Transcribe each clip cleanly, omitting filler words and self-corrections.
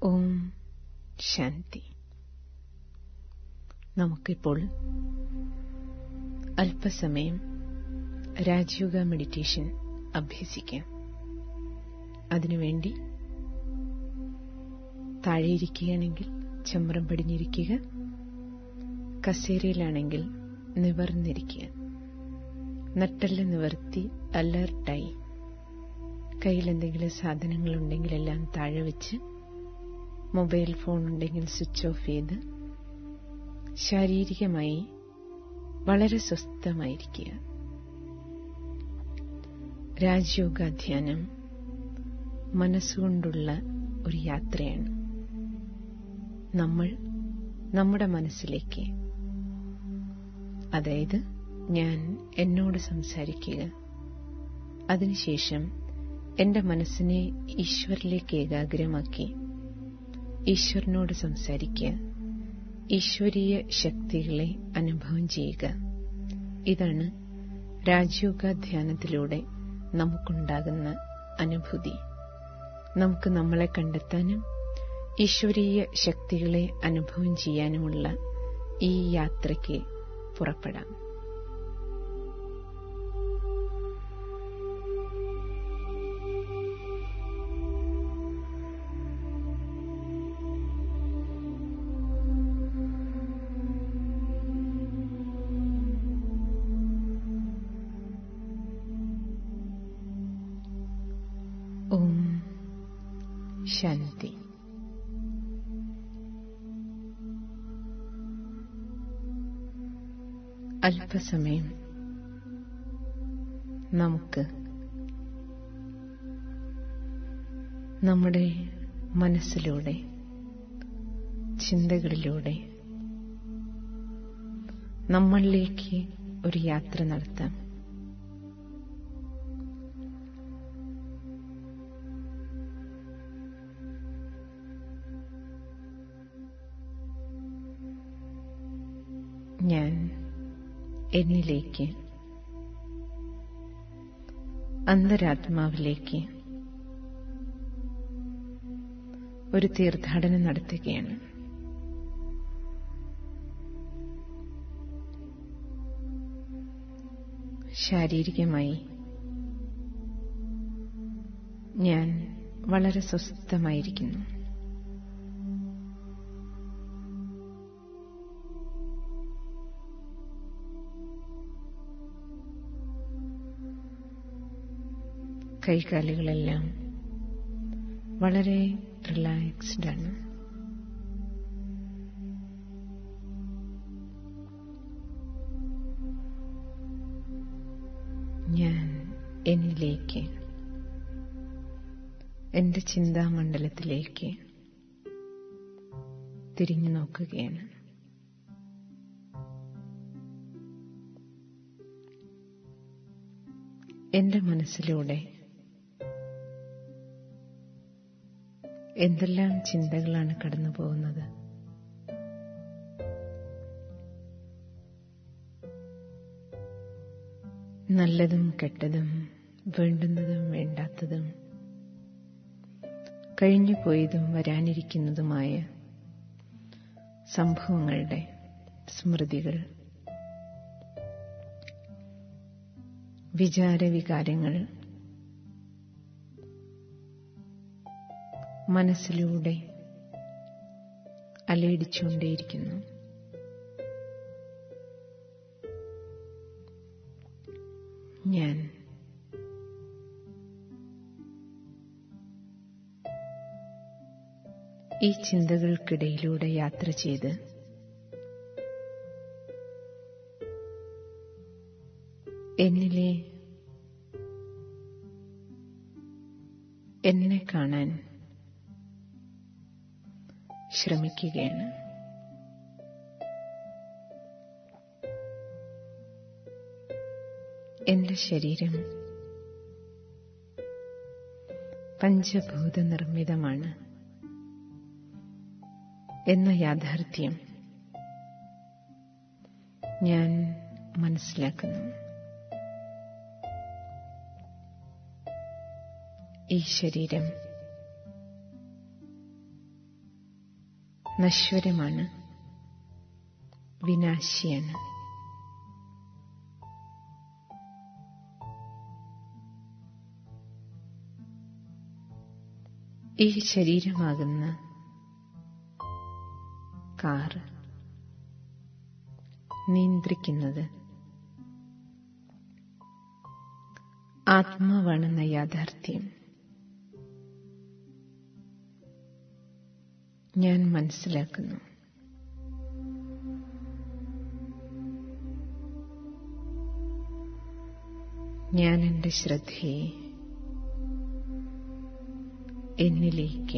ഓം ശാന്തി. നമുക്കിപ്പോൾ അല്പസമയം രാജയോഗ മെഡിറ്റേഷൻ അഭ്യസിക്കാം. അതിനുവേണ്ടി താഴെയിരിക്കുകയാണെങ്കിൽ ചമ്രം പടിഞ്ഞിരിക്കുക, കസേരയിലാണെങ്കിൽ നിവർന്നിരിക്കുക. നട്ടെല്ല് നിവർത്തി അലർട്ടായി കയ്യിലെന്തെങ്കിലും സാധനങ്ങളുണ്ടെങ്കിലെല്ലാം താഴെ വെച്ച്, മൊബൈൽ ഫോൺ ഉണ്ടെങ്കിൽ സ്വിച്ച് ഓഫ് ചെയ്ത് ശാരീരികമായി വളരെ സ്വസ്ഥമായിരിക്കുക. രാജയോഗ ധ്യാനം മനസ്സുകൊണ്ടുള്ള ഒരു യാത്രയാണ്. നമ്മൾ നമ്മുടെ മനസ്സിലേക്ക്, അതായത് ഞാൻ എന്നോട് സംസാരിക്കുക, അതിനുശേഷം എന്റെ മനസ്സിനെ ഈശ്വരിലേക്ക് ഏകാഗ്രമാക്കി ഈശ്വരനോട് സംസാരിക്കുക, ഈശ്വരീയ ശക്തികളെ അനുഭവം ചെയ്യുക. ഇതാണ് രാജയോഗ ധ്യാനത്തിലൂടെ നമുക്കുണ്ടാകുന്ന അനുഭൂതി. നമുക്ക് നമ്മളെ കണ്ടെത്താനും ഈശ്വരീയ ശക്തികളെ അനുഭവം ചെയ്യാനുമുള്ള ഈ യാത്രയ്ക്ക് പുറപ്പെടാം. ഓം ശാന്തി. അല്പസമയം നമുക്ക് നമ്മുടെ മനസ്സിലൂടെ, ചിന്തകളിലൂടെ നമ്മളിലേക്ക് ഒരു യാത്ര നടത്താം. ഞാൻ എന്നിലേക്ക്, അന്തരാത്മാവിലേക്ക് ഒരു തീർത്ഥാടനം നടത്തുകയാണ്. ശാരീരികമായി ഞാൻ വളരെ സ്വസ്ഥമായിരിക്കുന്നു. കൈകാലുകളെല്ലാം വളരെ റിലാക്സ്ഡ് ആണ്. ഞാൻ എന്നിലേക്ക്, എന്റെ ചിന്താമണ്ഡലത്തിലേക്ക് തിരിഞ്ഞു നോക്കുകയാണ്. എന്റെ മനസ്സിലൂടെ എന്തെല്ലാം ചിന്തകളാണ് കടന്നു പോകുന്നത്? നല്ലതും കെട്ടതും, വേണ്ടുന്നതും വേണ്ടാത്തതും, കഴിഞ്ഞുപോയതും വരാനിരിക്കുന്നതുമായ സംഭവങ്ങളുടെ സ്മൃതികൾ, വിചാരവികാരങ്ങൾ മനസ്സിലൂടെ അലയടിച്ചുകൊണ്ടേയിരിക്കുന്നു. ഞാൻ ഈ ചിന്തകൾക്കിടയിലൂടെ യാത്ര ചെയ്ത് എന്നിലെ എന്നെ കാണാൻ ശ്രമിക്കുകയാണ്. എന്റെ ശരീരം പഞ്ചഭൂത നിർമ്മിതമാണ് എന്ന യാഥാർത്ഥ്യം ഞാൻ മനസ്സിലാക്കുന്നു. ഈ ശരീരം നശ്വരമാണ്, വിനാശിയാണ്. ഈ ശരീരമാകുന്ന കാർ നിയന്ത്രിക്കുന്നത് ആത്മാവാണെന്ന യാഥാർത്ഥ്യം ഞാൻ മനസ്സിലാക്കുന്നു. ഞാൻ എന്റെ ശ്രദ്ധയെ എന്നിലേക്ക്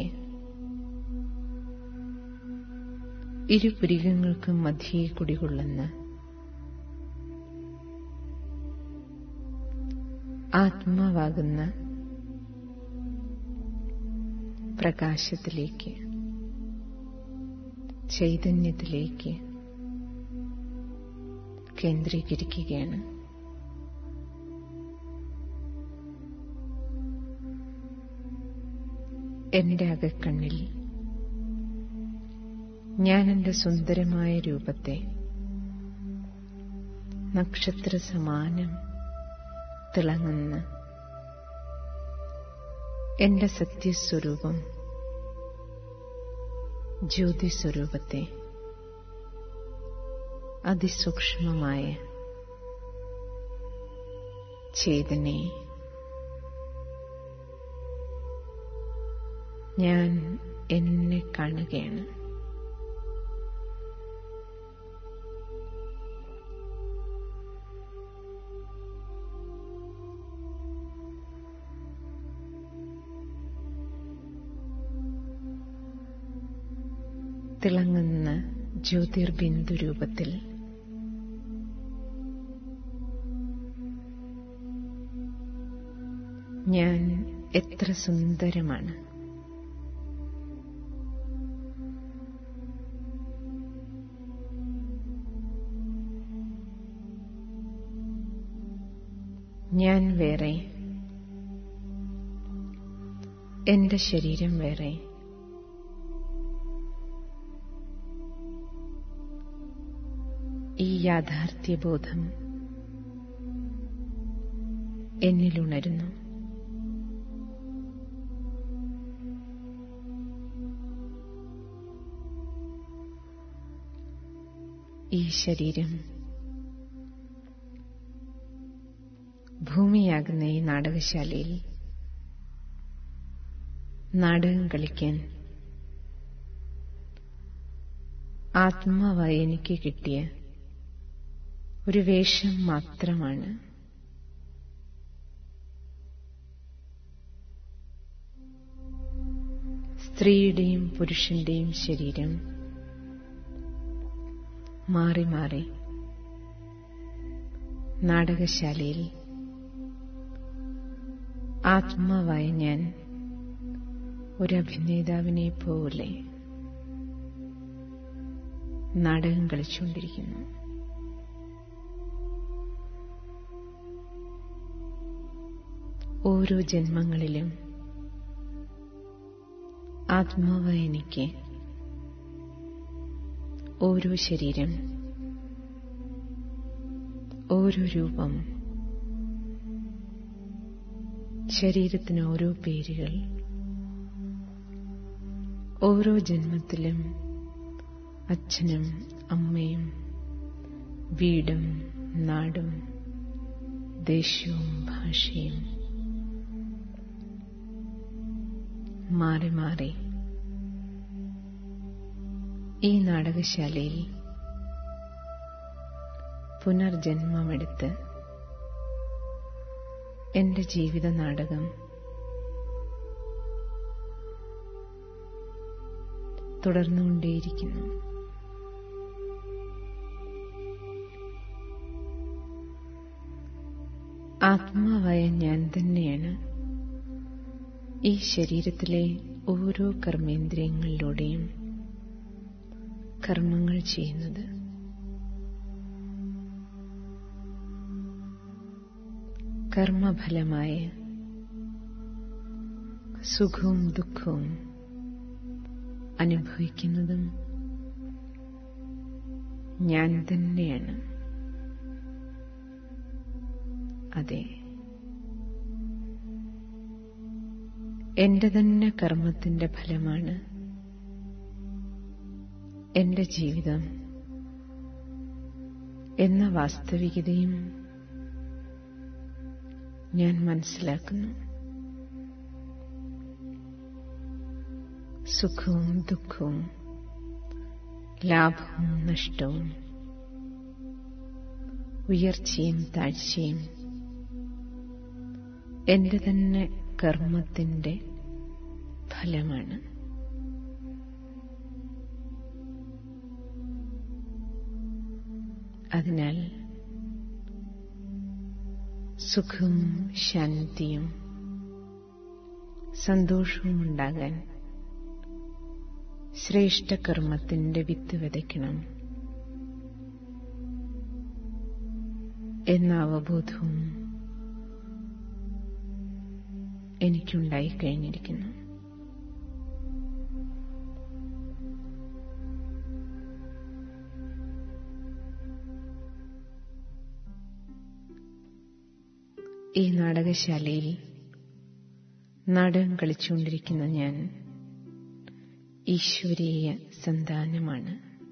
ഇരുപുരികങ്ങൾക്കും മധ്യേ കുടികൊള്ളുന്ന ആത്മാവാകുന്ന പ്രകാശത്തിലേക്ക്, ചൈതന്യത്തിലേക്ക് കേന്ദ്രീകരിക്കുകയാണ്. എന്റെ അകക്കണ്ണിൽ ഞാൻ എന്റെ സുന്ദരമായ രൂപത്തെ നക്ഷത്ര സമാനം തിളങ്ങുന്ന എന്റെ സത്യസ്വരൂപം ജ്യോതിസ്വരൂപത്തെ അതിസൂക്ഷ്മമായ ചേതനയെ ഞാൻ എന്നെ കാണുകയാണ്. തിളങ്ങുന്ന ജ്യോതിർബിന്ദു രൂപത്തിൽ ഞാൻ എത്ര സുന്ദരമാണ്. ഞാൻ വേറെ, എന്റെ ശരീരം വേറെ. ഈ യാഥാർത്ഥ്യബോധം എന്നിലുണരുന്നു. ഈ ശരീരം ഭൂമിയാകുന്ന ഈ നാടകശാലയിൽ നാടകം കളിക്കാൻ ആത്മാവായി എനിക്ക് കിട്ടിയ ഒരു വേഷം മാത്രമാണ്. സ്ത്രീയുടെയും പുരുഷന്റെയും ശരീരം മാറി മാറി നാടകശാലയിൽ ആത്മാവായ ഞാൻ ഒരഭിനേതാവിനെ പോലെ നാടകം കളിച്ചുകൊണ്ടിരിക്കുന്നു. ഓരോ ജന്മങ്ങളിലും ആത്മാവായ എനിക്ക് ഓരോ ശരീരം, ഓരോ രൂപം, ശരീരത്തിന് ഓരോ പേരുകൾ, ഓരോ ജന്മത്തിലും അച്ഛനും അമ്മയും വീടും നാടും ദേശവും ഭാഷയും മാറി മാറി ഈ നാടകശാലയിൽ പുനർജന്മമെടുത്ത് എന്റെ ജീവിത നാടകം തുടർന്നുകൊണ്ടേയിരിക്കുന്നു. ആത്മാവായ ഞാൻ തന്നെയാണ് ഈ ശരീരത്തിലെ ഓരോ കർമ്മേന്ദ്രിയങ്ങളിലൂടെയും കർമ്മങ്ങൾ ചെയ്യുന്നത്. കർമ്മഫലമായ സുഖവും ദുഃഖവും അനുഭവിക്കുന്നതും ഞാൻ തന്നെയാണ്. അതെ, എന്റെ തന്നെ കർമ്മത്തിന്റെ ഫലമാണ് എന്റെ ജീവിതം എന്ന വാസ്തവികതയും ഞാൻ മനസ്സിലാക്കുന്നു. സുഖവും ദുഃഖവും, ലാഭവും നഷ്ടവും, ഉയർച്ചയും താഴ്ചയും എന്റെ തന്നെ കർമ്മത്തിന്റെ ഫലമാണ്. അതിനാൽ സുഖവും ശാന്തിയും സന്തോഷവും ഉണ്ടാകാൻ ശ്രേഷ്ഠകർമ്മത്തിന്റെ വിത്ത് വിതയ്ക്കണം എന്ന അവബോധവും എനിക്കുണ്ടായിക്കഴിഞ്ഞിരിക്കുന്നു. ഈ നാടകശാലയിൽ നാടകം കളിച്ചുകൊണ്ടിരിക്കുന്ന ഞാൻ ഈശ്വരീയ സന്താനമാണ്.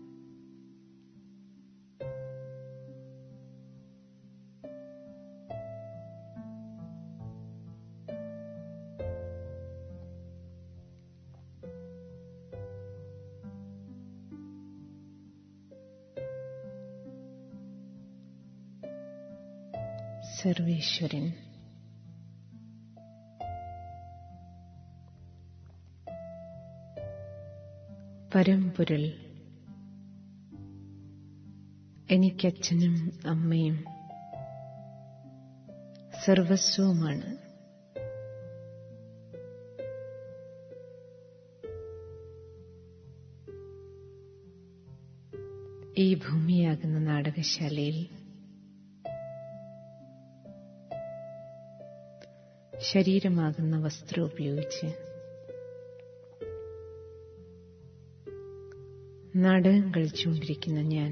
സർവേശ്വരൻ പരമ്പൊരുൾ എനിക്കച്ഛനും അമ്മയും സർവസ്വവുമാണ്. ഈ ഭൂമിയാകുന്ന നാടകശാലയിൽ ശരീരമാകുന്ന വസ്ത്രം ഉപയോഗിച്ച് നാടകം കളിച്ചുകൊണ്ടിരിക്കുന്ന ഞാൻ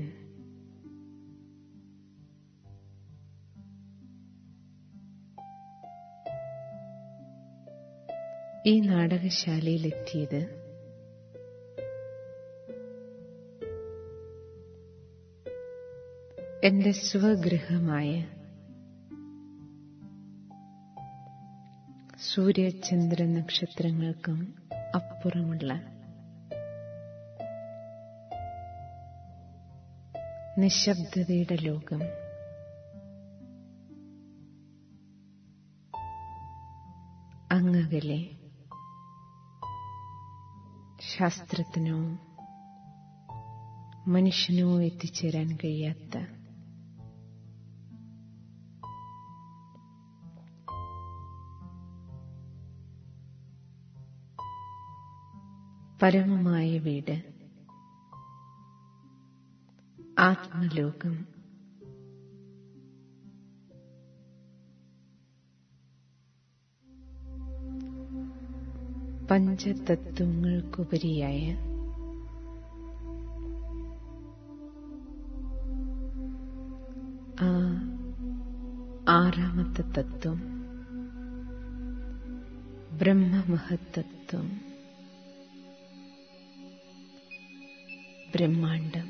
ഈ നാടകശാലയിലെത്തിയത് എന്റെ സ്വഗൃഹമായ സൂര്യചന്ദ്ര നക്ഷത്രങ്ങൾക്കും അപ്പുറമുള്ള നിശബ്ദതയുടെ ലോകം അങ്ങകലെ ശാസ്ത്രത്തിനോ മനുഷ്യനോ എത്തിച്ചേരാൻ കഴിയാത്ത പരമമായ വീട്, ആത്മലോകം, പഞ്ചതത്വങ്ങൾക്കുപരിയായ ആ ആറാമത്തെ തത്വം ബ്രഹ്മമഹത്തത്വം, ബ്രഹ്മാണ്ഡം.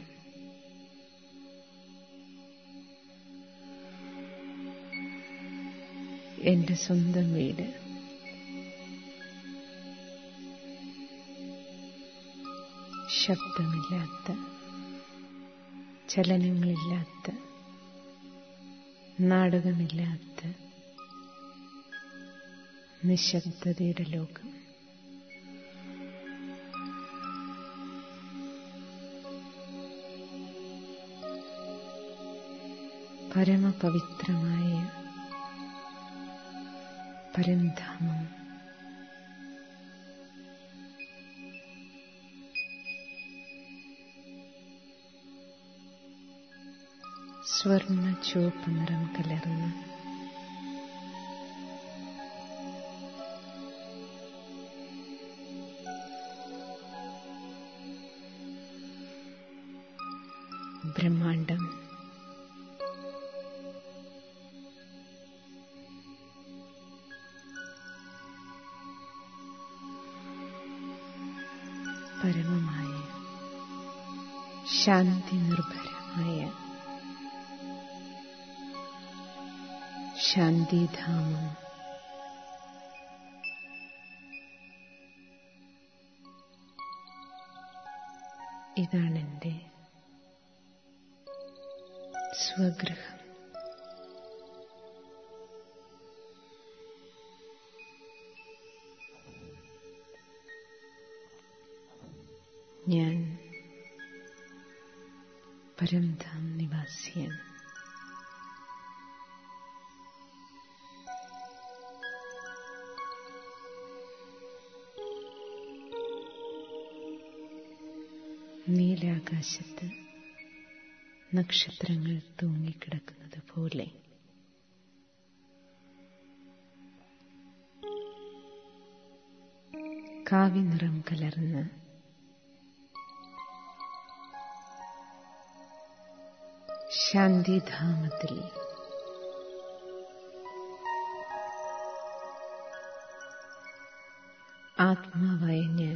എന്റെ സ്വന്തം വീട്. ശബ്ദമില്ലാത്ത, ചലനങ്ങളില്ലാത്ത, നാടകമില്ലാത്ത നിശബ്ദതയുടെ ലോകം. പരമപവിത്രമായ പരംധാമം. സ്വർണ്ണ ചുവപ്പ് നിറം കലർന്ന ബ്രഹ്മാണ്ടം പരമമായ ശാന്തി നിർഭരമായ ശാന്തിധാമം ഇതാണെന്റെ സ്വഗൃഹം. ഞാൻ പരംധാം നിവാസിയാണ്. നീലാകാശത്ത് നക്ഷത്രങ്ങൾ തൂങ്ങിക്കിടക്കുന്നത് പോലെ കാവിനിറം കലർന്ന് ശാന്തിധാമത്തിൽ ആത്മാവായ ഞാൻ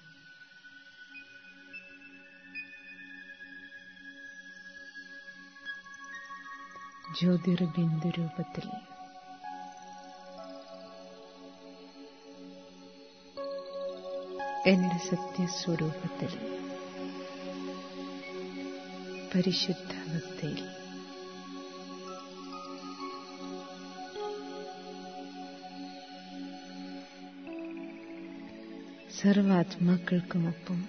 ജ്യോതിർബിന്ദു രൂപത്തിൽ എന്റെ സത്യസ്വരൂപത്തിൽ പരിശുദ്ധാവസ്ഥയിൽ സർവാത്മാക്കൾക്കുമൊപ്പം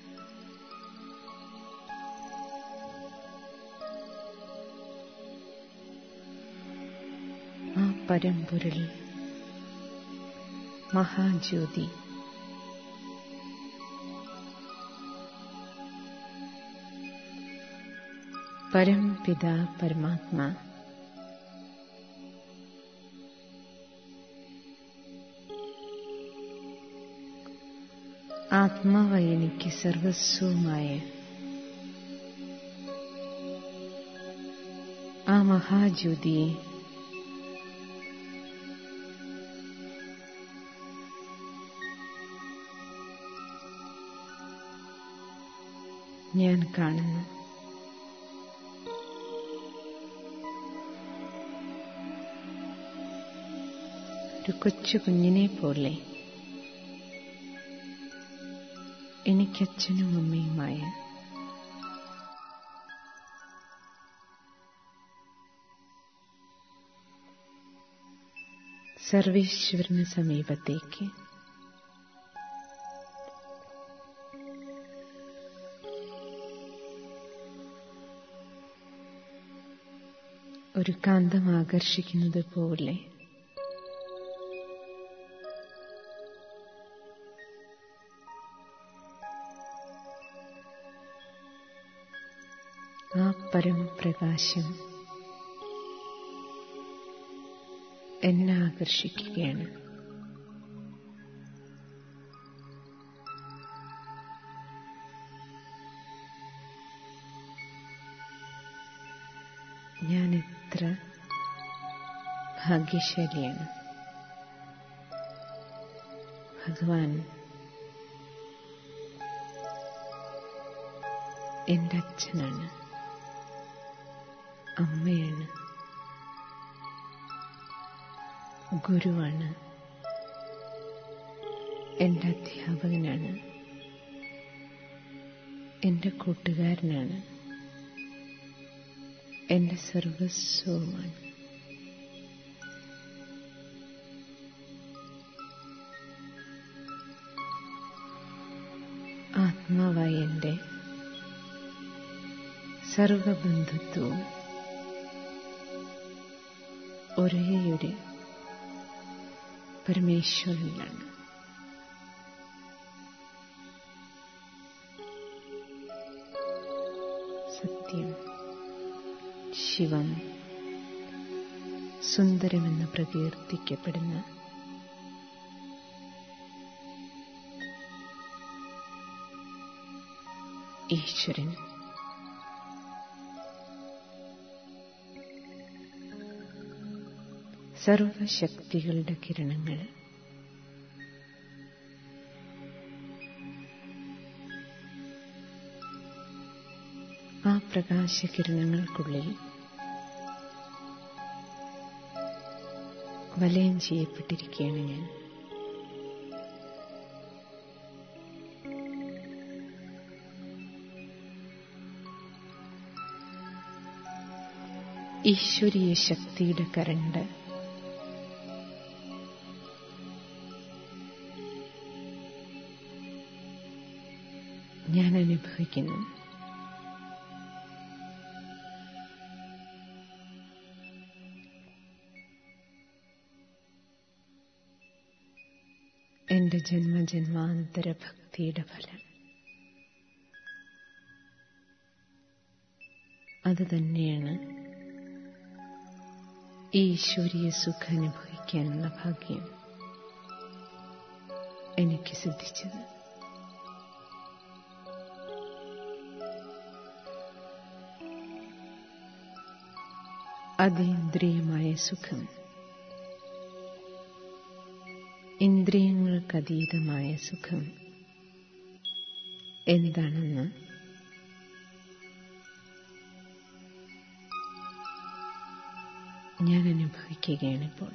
ആ പരമ്പൊരുൾ മഹാജ്യോതി പരംപിതാ പരമാത്മാ ആത്മാവായി എനിക്ക് സർവസ്വമായ ആ മഹാജ്യോതിയെ ഞാൻ കാണുന്നു. ഒരു കൊച്ചു കുഞ്ഞിനെ പോലെ എനിക്കച്ഛനും അമ്മയുമായ സർവേശ്വരന് സമീപത്തേക്ക് ഒരു കാന്തം ആകർഷിക്കുന്നത് പോലെ ആ പരമപ്രകാശം എന്നെ ആകർഷിക്കുകയാണ്. ഞാൻ എത്ര ഭാഗ്യശാലിയാണ്. ഭഗവാൻ എൻ്റെ അച്ഛനാണ്, അമ്മയാണ്, ഗുരുവാണ്, എൻ്റെ അധ്യാപകനാണ്, എൻ്റെ കൂട്ടുകാരനാണ്, എൻ്റെ സർവസ്വവുമാണ്. ആത്മാവായ എൻ്റെ സർവബന്ധുത്വവും ഒരേയൊരു പരമേശ്വരനിലാണ്. സത്യം, ശിവം, സുന്ദരമെന്ന് പ്രകീർത്തിക്കപ്പെടുന്ന ഈശ്വരൻ സർവശക്തികളുടെ കിരണങ്ങൾ ആ പ്രകാശകിരണങ്ങൾക്കുള്ളിൽ വലയം ചെയ്യപ്പെട്ടിരിക്കുകയാണ് ഞാൻ. ഈശ്വരീയ ശക്തിയുടെ കരണ്ട് ഞാൻ അനുഭവിക്കുന്നു. എന്റെ ജന്മജന്മാന്തര ഭക്തിയുടെ ഫലം അത് തന്നെയാണ് ഈ ഈശ്വരീയ സുഖം അനുഭവിക്കാനുള്ള ഭാഗ്യം എനിക്ക് സിദ്ധിച്ചത്. അതീന്ദ്രിയമായ സുഖം, ഇന്ദ്രിയങ്ങൾക്കതീതമായ സുഖം എന്താണെന്ന് ഞാൻ അനുഭവിക്കുകയാണിപ്പോൾ.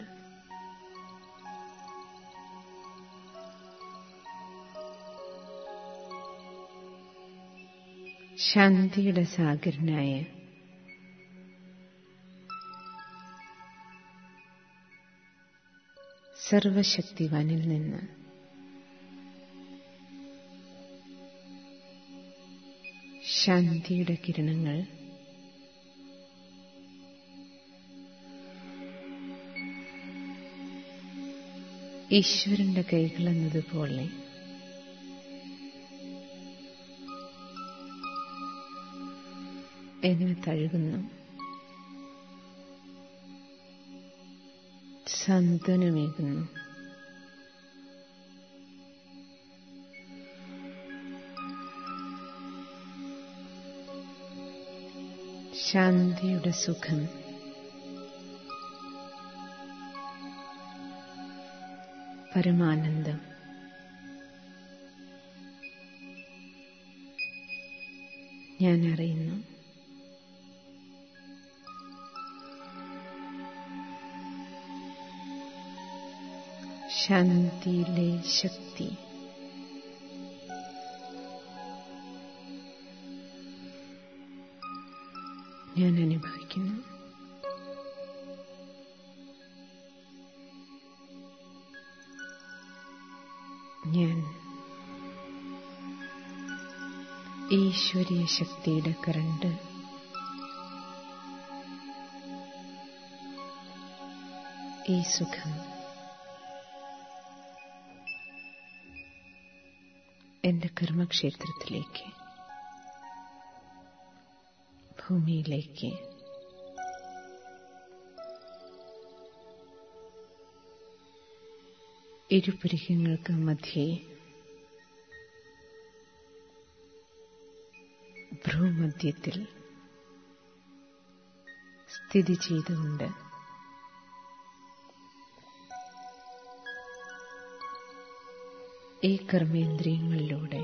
ശാന്തിയുടെ സാഗരനായ സർവശക്തിവാനിൽ നിന്ന് ശാന്തിയുടെ കിരണങ്ങൾ ഈശ്വരന്റെ കൈകളെന്നതുപോലെ എന്നെ തഴുകുന്നു, സാന്ത്വനമേകുന്നു. ശാന്തിയുടെ സുഖം പരമാനന്ദം ഞാൻ അറിയുന്നു. ശാന്തിയിലെ ശക്തി ഞാൻ അനുഭവിക്കുന്നു. ഞാൻ ഈശ്വരീയ ശക്തിയുടെ കരണ്ട് ഈ സുഖം എന്റെ കർമ്മക്ഷേത്രത്തിലേക്ക്, ഭൂമിയിലേക്ക് ഇരുപുരികങ്ങൾക്ക് മധ്യേ ഭ്രൂമധ്യത്തിൽ സ്ഥിതി ചെയ്തുകൊണ്ട് ഈ കർമ്മേന്ദ്രിയങ്ങളിലൂടെ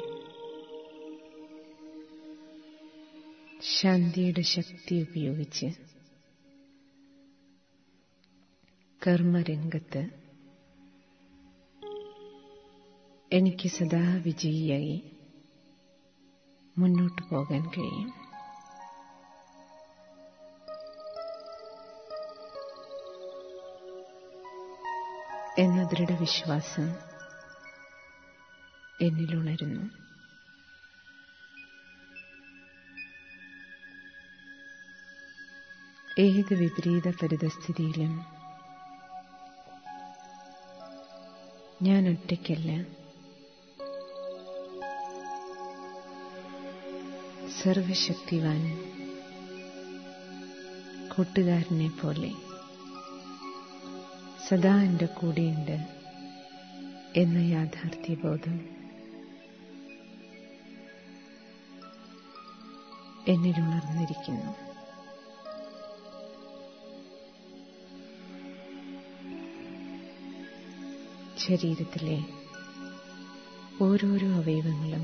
ശാന്തിയുടെ ശക്തി ഉപയോഗിച്ച് കർമ്മരംഗത്ത് എനിക്ക് സദാ വിജയിയായി മുന്നോട്ടു പോകാൻ കഴിയും. എന്ന ദൃഢവിശ്വാസം എന്നിലുണരുന്നു. ഏത് വിപരീത പരിതസ്ഥിതിയിലും ഞാൻ ഒറ്റയ്ക്കല്ല. സർവശക്തിവാൻ കൂട്ടുകാരനെ പോലെ സദാ എൻ്റെ കൂടെയുണ്ട് എന്ന യാഥാർത്ഥ്യബോധം എന്നിലുണർന്നിരിക്കുന്നു. ശരീരത്തിലെ ഓരോരോ അവയവങ്ങളും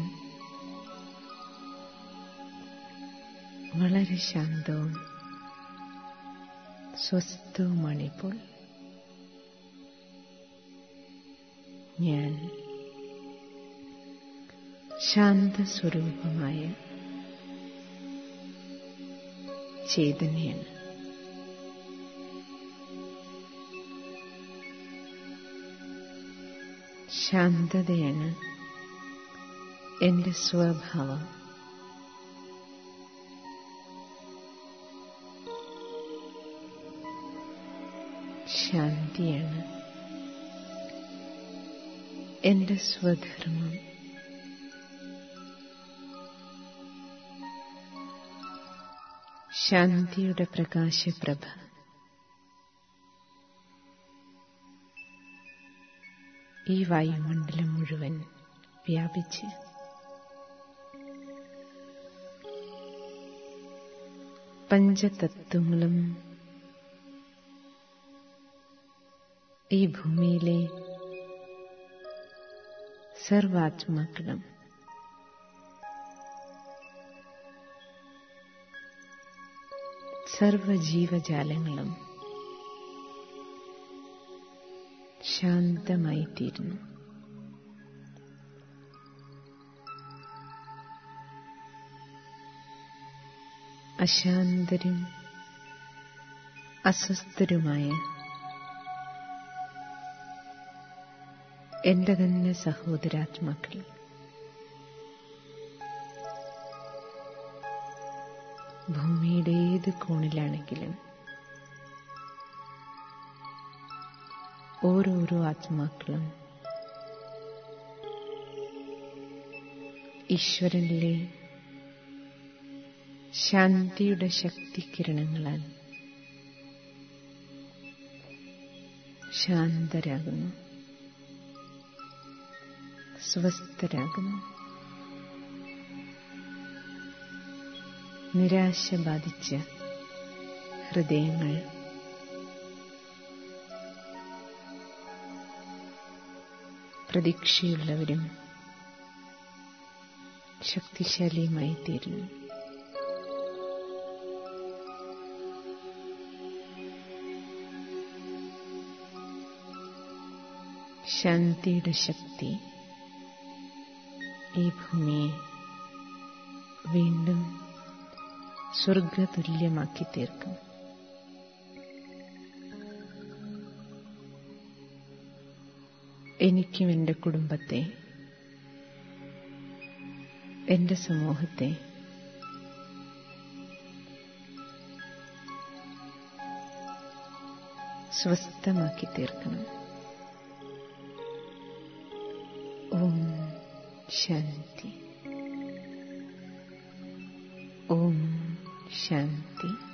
വളരെ ശാന്തവും സ്വസ്ഥവുമാണിപ്പോൾ. ഞാൻ ശാന്തസ്വരൂപമായ ചൈതന്യാണ്. ശാന്തതയാണ് എന്റെ സ്വഭാവം. ശാന്തിയാണ് എന്റെ സ്വധർമ്മം. ശാന്തിയുടെ പ്രകാശപ്രഭ ഈ വായുമണ്ഡലം മുഴുവൻ വ്യാപിച്ച് പഞ്ചതത്വങ്ങളും ഈ ഭൂമിയിലെ സർവാത്മാക്കളും സർവജീവജാലങ്ങളും ശാന്തമായിത്തീരുന്നു. അശാന്തരും അസ്വസ്ഥരുമായ എന്റെ തന്നെ സഹോദരാത്മാക്കൾ ഭൂമിയുടെ ഏത് കോണിലാണെങ്കിലും ഓരോരോ ആത്മാക്കളും ഈശ്വരനിലെ ശാന്തിയുടെ ശക്തികിരണങ്ങളാൽ ശാന്തരാകുന്നു, സ്വസ്ഥരാകുന്നു. നിരാശ ബാധിച്ച ഹൃദയങ്ങൾ പ്രതീക്ഷയുള്ളവരും ശക്തിശാലിയുമായി തീരുന്നു. ശാന്തിയുടെ ശക്തി ഈ ഭൂമിയെ വീണ്ടും സ്വർഗതുല്യമാക്കി തീർക്കും. എനിക്കും എൻ്റെ കുടുംബത്തെ, എൻ്റെ സമൂഹത്തെ സ്വസ്ഥമാക്കി തീർക്കണം. ഓം ശാന്തി. ഓം ശാന്തി.